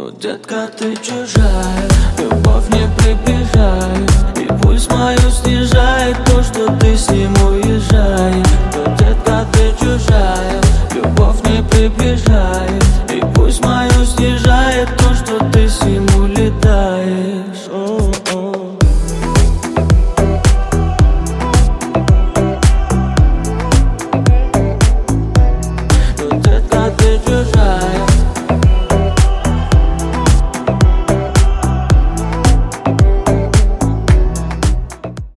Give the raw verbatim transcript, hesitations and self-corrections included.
Ну, детка, ты чужая, любовь не приближает, и пульс мою снижает то, что ты с ним уезжаешь. Ну, детка, ты чужая, любовь не приближает,